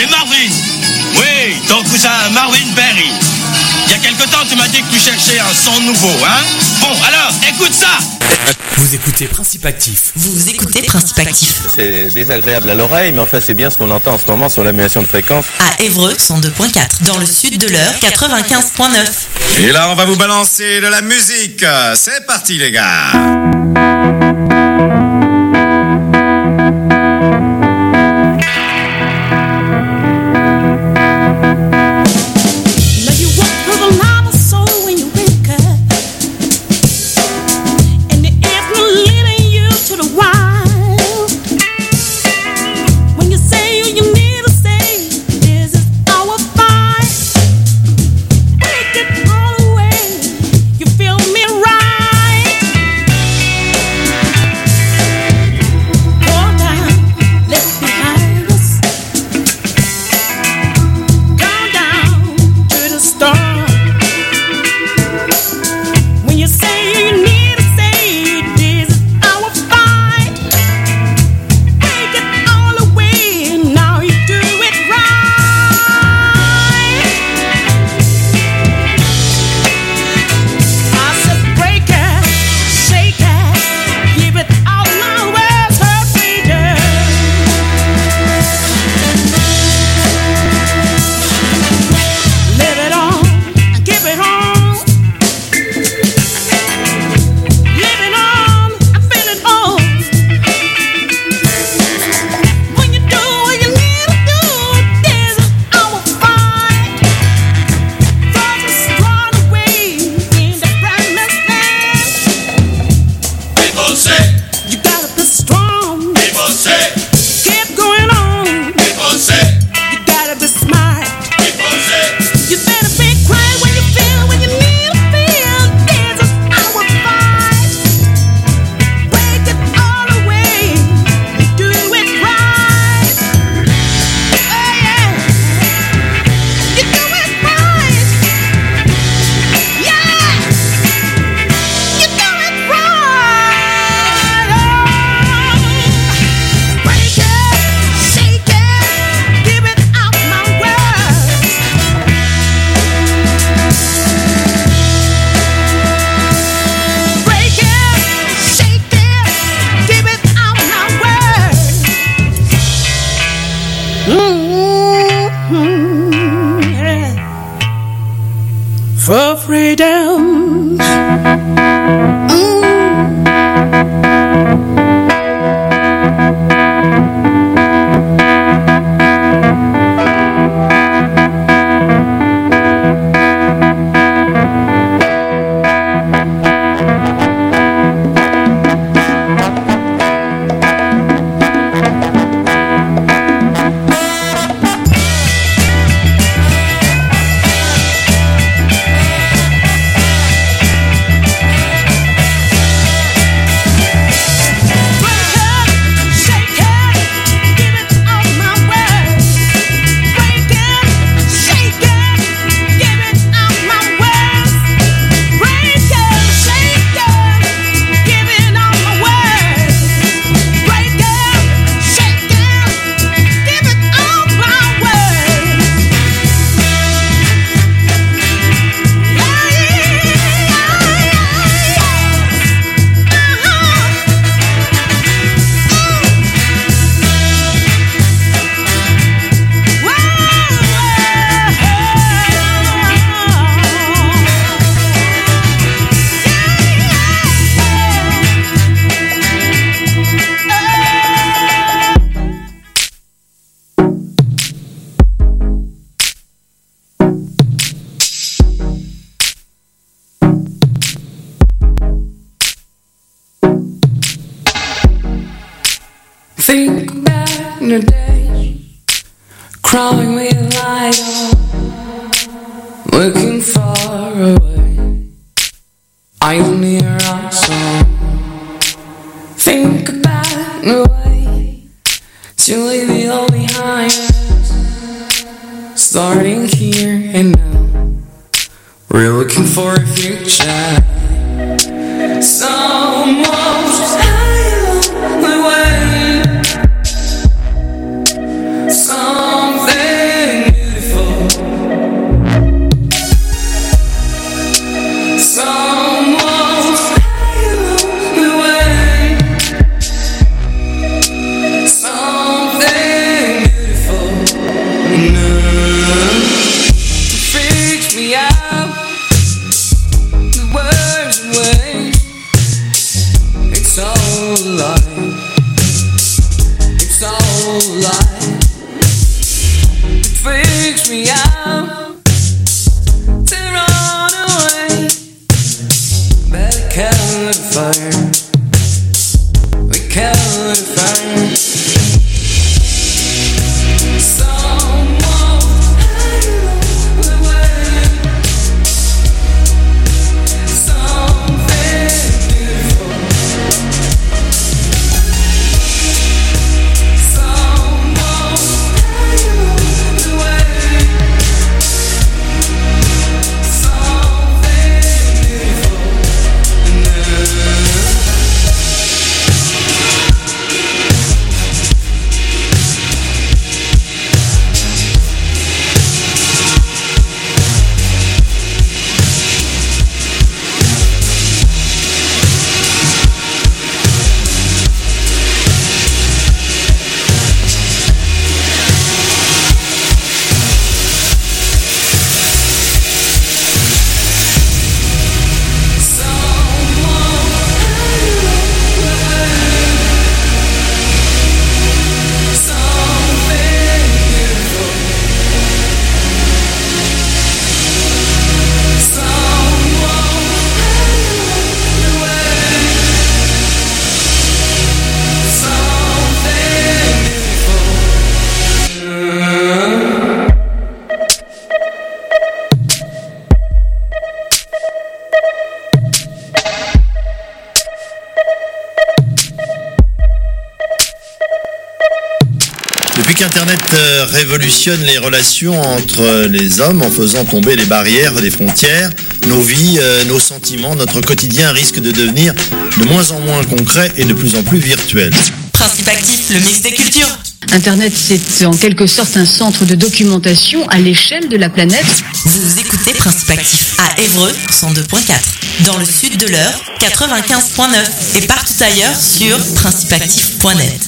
Et Marvin. Oui, ton cousin Marvin Berry. Il y a quelque temps, tu m'as dit que tu cherchais un son nouveau, hein? Bon, alors, écoute ça! Vous écoutez Principe Actif. Vous écoutez Principe Actif. C'est désagréable à l'oreille, mais enfin c'est bien ce qu'on entend en ce moment sur l'annulation de fréquence. À Évreux, 102.4. Dans le sud de l'Eure, 95.9. Et là, on va vous balancer de la musique. C'est parti, les gars. For freedom. Think back in the day, crawling with a light on, looking far away, eyes near our song. Think about the way to leave it all behind us, starting here and now, we're looking for a future. Someone's high on the way. Something freaks me out. The words and ways, it's all a lie. It's all a lie. It freaks me out to run away. Better kill the fire. We kill the fire. Internet révolutionne les relations entre les hommes en faisant tomber les barrières des frontières. Nos vies, nos sentiments, notre quotidien risquent de devenir de moins en moins concrets et de plus en plus virtuels. Principe actif, le mix des cultures. Internet, c'est en quelque sorte un centre de documentation à l'échelle de la planète. Vous écoutez Principe actif à Évreux, 102.4. Dans le sud de l'Eure, 95.9. Et partout ailleurs sur principeactif.net.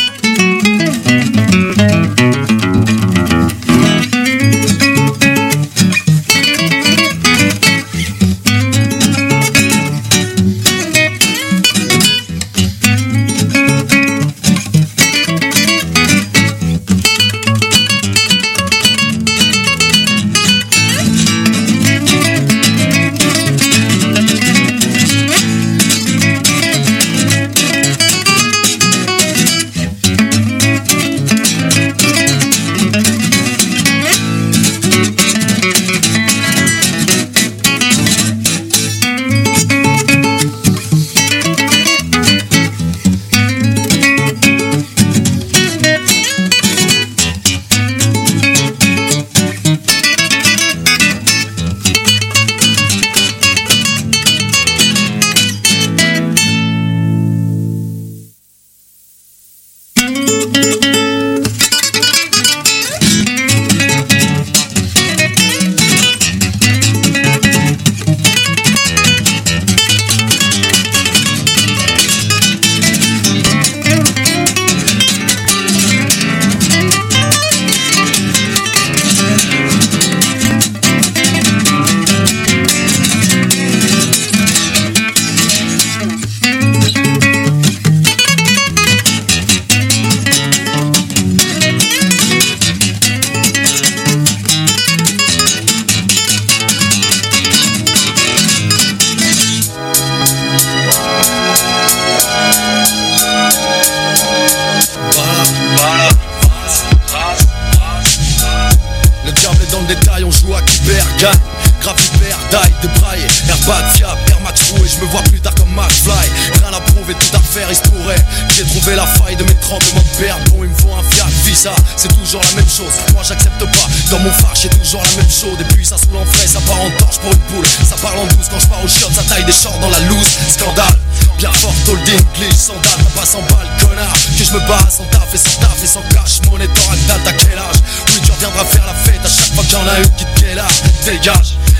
C'est toujours la même chose, moi j'accepte pas. Dans mon phare j'ai toujours la même chose. Et puis ça se roule en frais, ça part en torche pour une poule. Ça parle en douce quand je pars au shot, ça taille des shorts dans la loose. Scandale, bien fort, holding, glitch, sandales. T'as pas 100 balles, connard. Que je me bats sans taf et sans cash. Monnaie Toractal, t'as quel âge? Oui tu reviendras faire la fête à chaque fois qu'il y en a une qui te guéla. Dégage, la route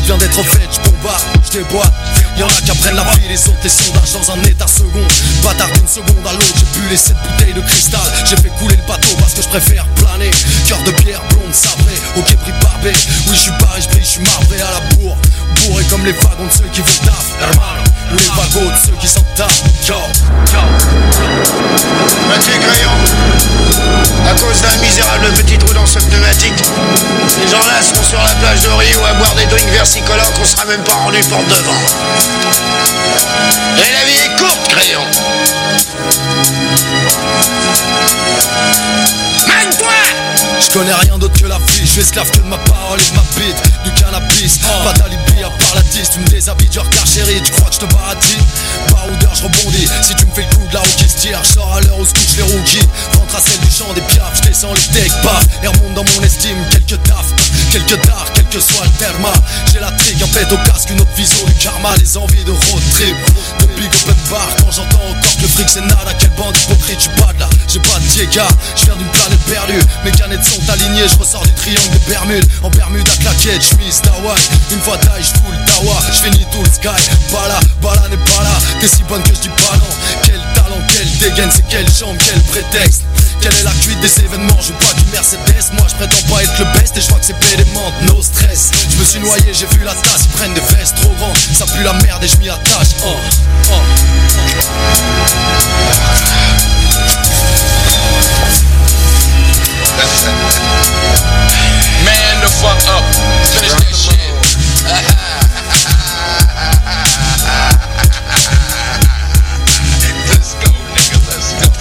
viens d'être fait, je bombarde, je déboîte. Y'en a qui apprennent la vie, les autres les sondages dans un état second. Bâtard d'une seconde à l'autre, j'ai bu les 7 bouteilles de cristal. J'ai fait couler le bateau parce que je préfère planer. Cœur de pierre, blonde, sabré, ok pris barbé. Oui je suis barré, je brille, je suis marbré à la bourre. Bourré comme les wagons de ceux qui vous taffent, hermano. Ou les wagons de ceux qui s'en taffent. Yo, yo. Mathieu Crayon, à cause d'un misérable petit trou dans ce pneumatique, ces gens-là seront sur la plage de Rio à boire des drinks versicolores qu'on sera même pas rendu porte devant. Et la vie est courte, Crayon. Mène-toi! Je connais rien d'autre que la vie, je suis esclave que de ma parole et de ma bite. Du cannabis, pas d'alibi à part la 10. Tu me déshabilles du regard chéri, tu crois que je te baratine? Baroudeur, je rebondis, si tu me fais le coup de la roue qui se tire. Je sors à l'heure où se couchent les rookies. Rentre à celle du champ des piafs, je descends les decks, paf. Et remonte dans mon estime, quelques taf, quelques dards, quel que soit le terma. J'ai la trigue, en fait au casque, une autre vision du karma. Les envies de road trip, de big open bar. Quand j'entends encore que le fric c'est nada, quelle bande hypocrite, j'suis pas de là, j'ai pas de dégâts. Je viens d'une planète perdue, mes canettes sont alignées. Je ressors du triangle des Bermudes, en Bermude à claquette, chemise d'Hawaï. Une fois taille, j'foule Tawa, j'finis tout le sky. Bala n'est pas là, t'es si bonne que je dis pas non. Quel talent, quelle dégaine, c'est quelle jambe, quel prétexte. Quelle est la cuite des événements, je veux pas du Mercedes. Moi je prétends pas être le best et je crois que c'est pédémente, no stress. Je me suis noyé, j'ai vu la tasse, ils prennent des vestes trop grandes. Ça pue la merde et je m'y attache. Man the fuck up, finish that shit. Let's go, nigga, let's go.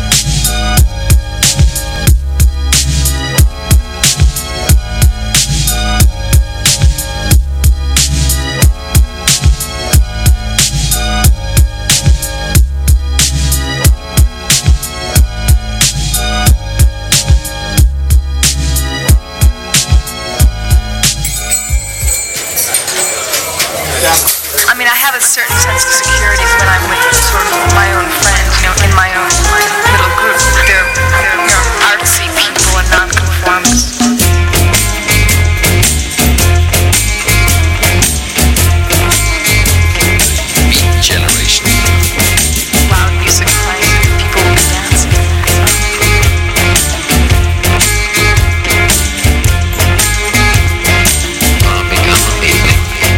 I mean, I have a certain sense of security when I'm with sort of my own friends, you know, in my own little group. They're you know, artsy people and nonconformists. Beat generation. Loud music playing, people will be dancing. Become a baby.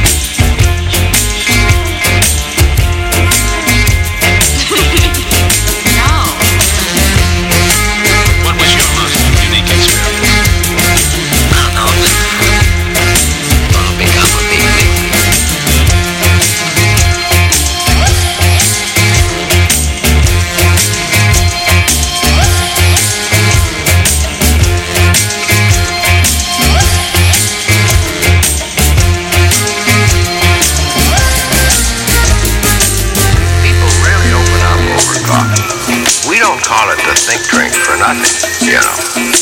What was your most unique experience? Become a baby. People really open up over coffee. We don't call it the think drink for nothing, you know.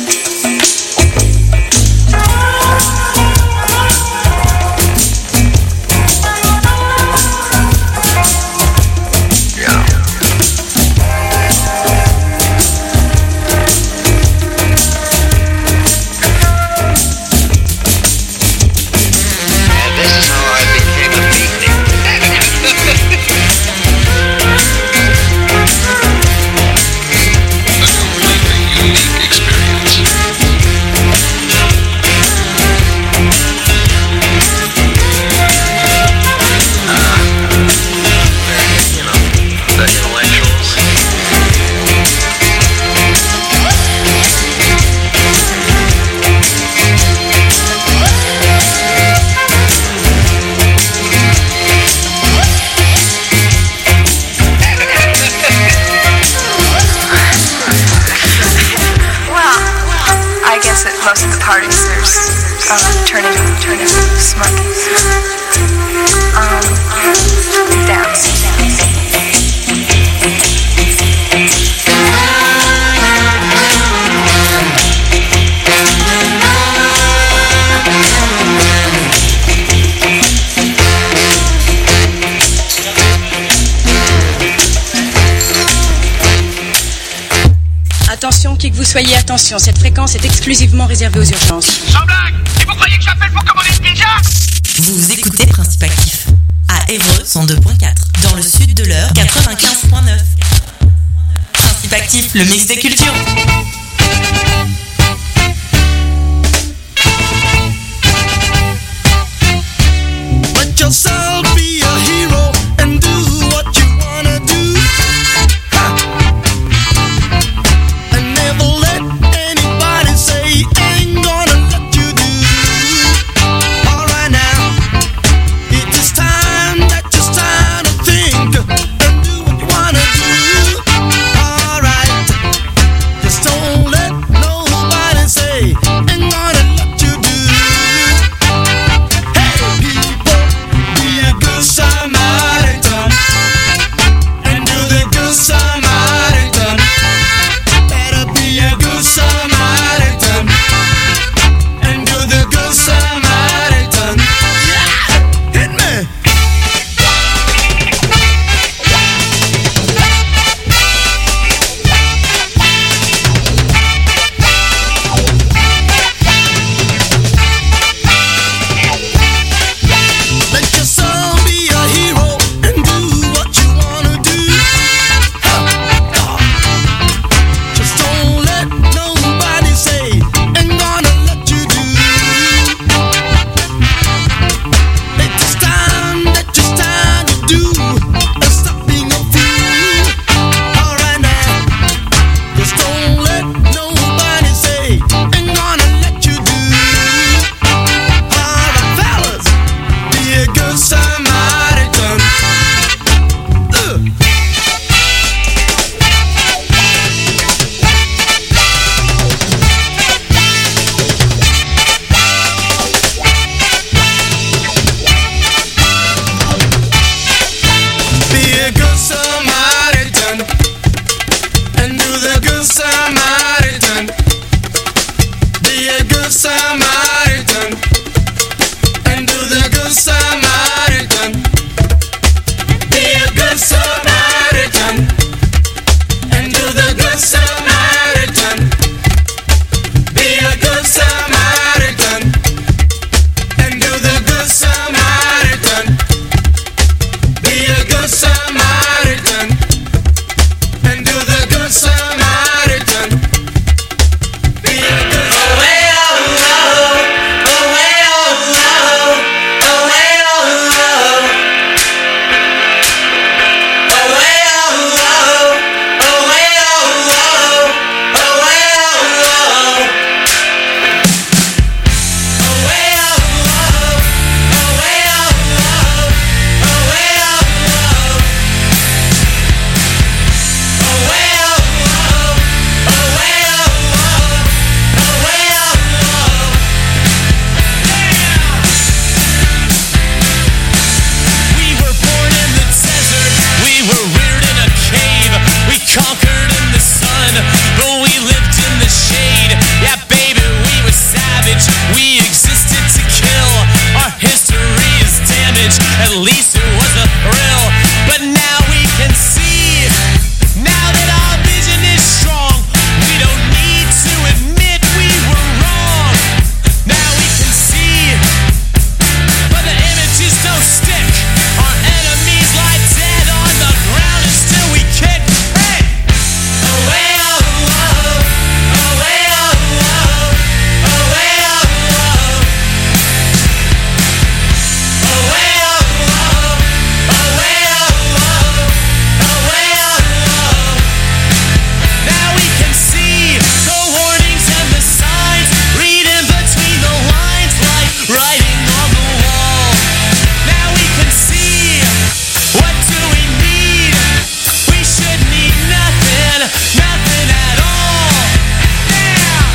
And this is how I became a beatnik. A completely unique experience. You know, the intellectuals. Well, I guess at most of the parties there's turning smart. Dance. Attention, qui que vous soyez, attention, cette fréquence est exclusivement réservée aux urgences. Sans blague! Et vous croyez que j'appelle pour commander une pizza? 102.4. Dans le sud de l'Eure, 95.9. Principe Actif, le mix des cultures. Let yourself be a hero and do what you wanna do. And never let anybody say ain't gonna let you do. Alright now, it is time that you start to think and do what you wanna do. Alright, just don't let nobody say ain't gonna let you do. Hey people, be a good Samaritan and do the good Samaritan. Better be a good Samaritan and do the good Samaritan. Yeah, hit me. Let yourself be a hero and do what you wanna do. Just don't let nobody say ain't gonna let you do. It is time that you start to do and stop being a fool. Alright now, just don't let nobody say ain't gonna let you do. Alright fellas, be a good Samaritan. Be a good Samaritan and do the good Samaritan. Be a good Samaritan and do the good Samaritan. Be a good Samaritan and do the good Samaritan. Be a good Samaritan and do the good Samaritan. Be a good Samaritan and do the good Samaritan. Be a good We were born in the desert, we were reared in a cave. We conquered in the sun, but we lived in the shade. Yeah, baby, we were savage, we existed to kill. Our history is damaged, at least it was a thrill. But now we can see, now that our vision is strong, we don't need to admit we were wrong. Now we can see, but the images don't stick. Our enemies lie dead on the ground and still we kick. Hey! Away, oh, oh, away, oh, oh, away, oh, oh. Away, oh, oh, away, oh, oh, away, oh, oh. Now we can see the warnings and the signs, read in between the lines like writing on the wall. Now we can see, what do we need? We should need nothing, nothing at all. Yeah!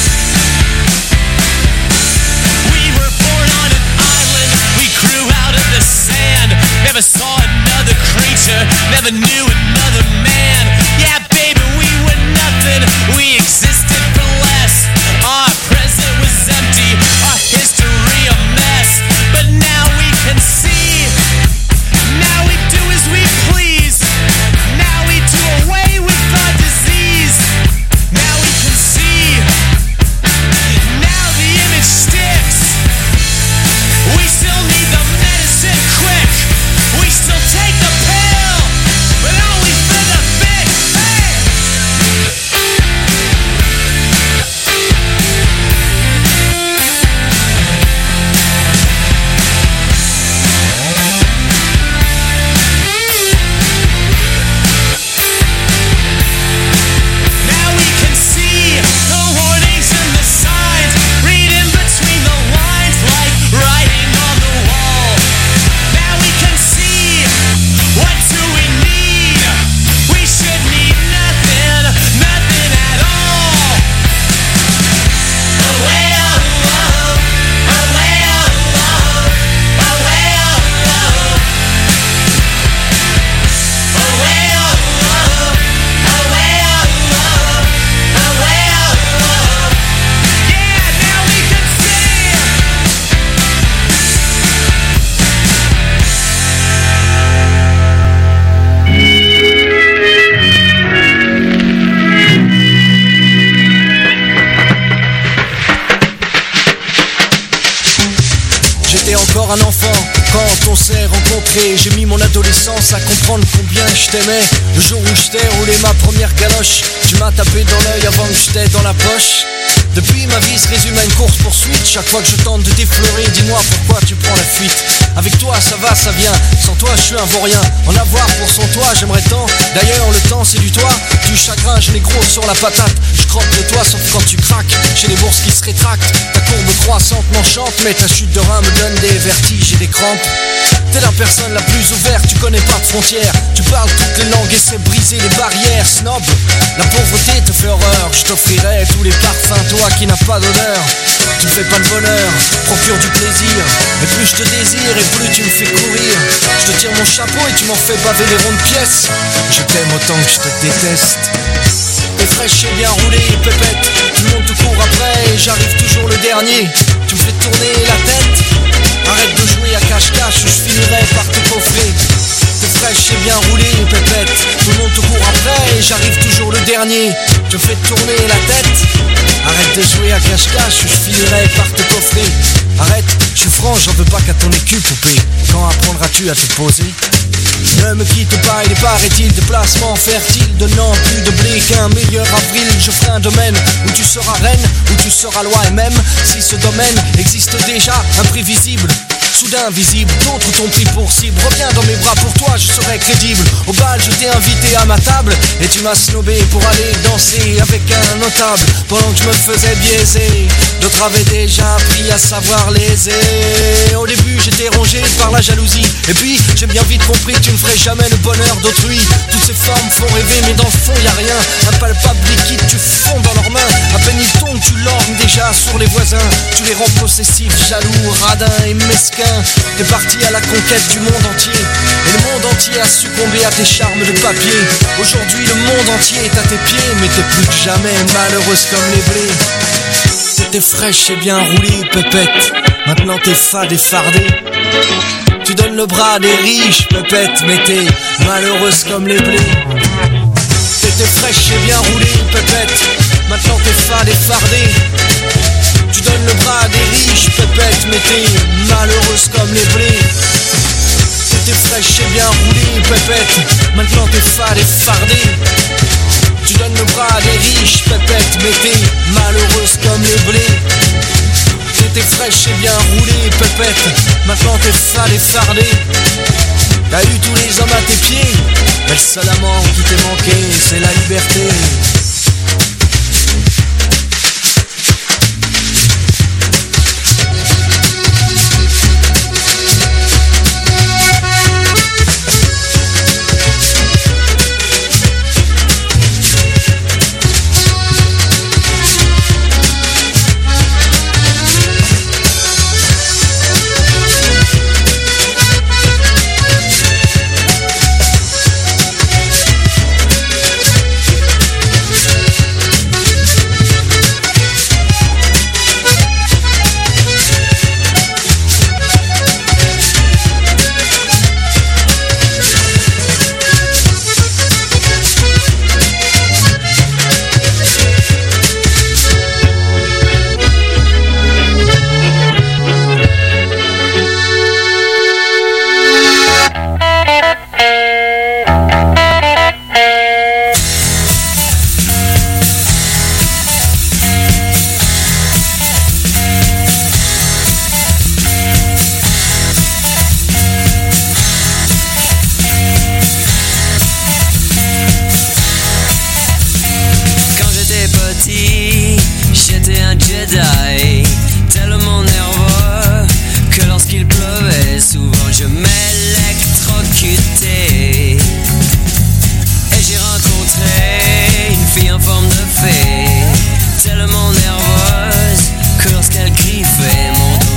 We were born on an island, we grew out of the sand. Never saw another creature, never knew another man. Yeah, baby, we were nothing, we existed for less. Our present was empty, our history a mess. But now we can see, now we do as we please. Now we do away with our disease. Now we can see, now the image sticks. We still need the medicine quick. We still J'étais encore un enfant quand on s'est rencontrés. J'ai mis mon adolescence à comprendre combien je t'aimais. Le jour où je t'ai roulé ma première galoche, tu m'as tapé dans l'œil avant que je t'aie dans la poche. Depuis ma vie se résume à une course poursuite. Chaque fois que je tente de t'effleurer, dis-moi pourquoi tu prends la fuite. Avec toi ça va, ça vient, sans toi je suis un vaurien. En avoir pour son toit j'aimerais tant. D'ailleurs le temps c'est du toit, du chagrin je n'ai gros sur la patate. Je croque le toit sauf quand tu craques. J'ai les bourses qui se rétractent. Ta courbe croissante m'enchante, mais ta chute de rein me donne des vertiges et des crampes. T'es la personne la plus ouverte, tu connais pas de frontières. Tu parles toutes les langues et sais briser les barrières. Snob, la pauvreté te fait horreur. Je t'offrirai tous les parfums, toi qui n'as pas d'odeur. Tu me fais pas de bonheur, procure du plaisir. Et plus je te désire et plus tu me fais courir. Je te tire mon chapeau et tu m'en fais baver les rondes pièces. Je t'aime autant que je te déteste. T'es fraîche et bien roulée, pépette. Tout le monde te court après et j'arrive toujours le dernier. Tu me fais tourner la tête. Arrête de jouer à cache-cache ou je finirai par te coffrer. T'es fraîche et bien roulée, pépette. Tout le monde te court après et j'arrive toujours le dernier. Tu me fais tourner la tête. Arrête de jouer à cache-cache ou je finirai par te coffrer. Arrête, je suis franc, j'en veux pas qu'à ton écu, poupée. Quand apprendras-tu à te poser? Ne me quitte pas, il est paraît-il de placement fertile. Donnant plus de blé qu'un meilleur avril. Je ferai un domaine où tu seras reine, où tu seras loi. Et même si ce domaine existe déjà, imprévisible, soudain visible, d'autres t'ont pris pour cible. Reviens dans mes bras, pour toi je serai crédible. Au bal je t'ai invité à ma table et tu m'as snobé pour aller danser avec un notable. Pendant que je me faisais biaiser, d'autres avaient déjà appris à savoir léser. Au début j'étais rongé par la jalousie, et puis j'ai bien vite compris que tu ne ferais jamais le bonheur d'autrui. Toutes ces formes font rêver mais dans le fond y a rien. Impalpable liquide, tu fonds dans leurs mains. À peine ils tombent, tu l'ornes déjà sur les voisins. Tu les rends possessifs, jaloux, radins et mesquins. T'es parti à la conquête du monde entier, et le monde entier a succombé à tes charmes de papier. Aujourd'hui le monde entier est à tes pieds, mais t'es plus que jamais malheureuse comme les blés. T'étais fraîche et bien roulée, pépette. Maintenant t'es fade et fardée. Tu donnes le bras à des riches, pépette, mais t'es malheureuse comme les blés. T'étais fraîche et bien roulée, pépette. Maintenant t'es fade et fardée. Tu donnes le bras à des riches, pépette, mais t'es malheureuse comme les blés. T'étais fraîche et bien roulée, pépette. Maintenant t'es fade et fardée. Tu donnes le bras à des riches, pépette, mais t'es malheureuse comme les blés. T'étais fraîche et bien roulée, pépette. Maintenant t'es fade et fardée. T'as eu tous les hommes à tes pieds, mais le seul amant qui t'est manqué, c'est la liberté.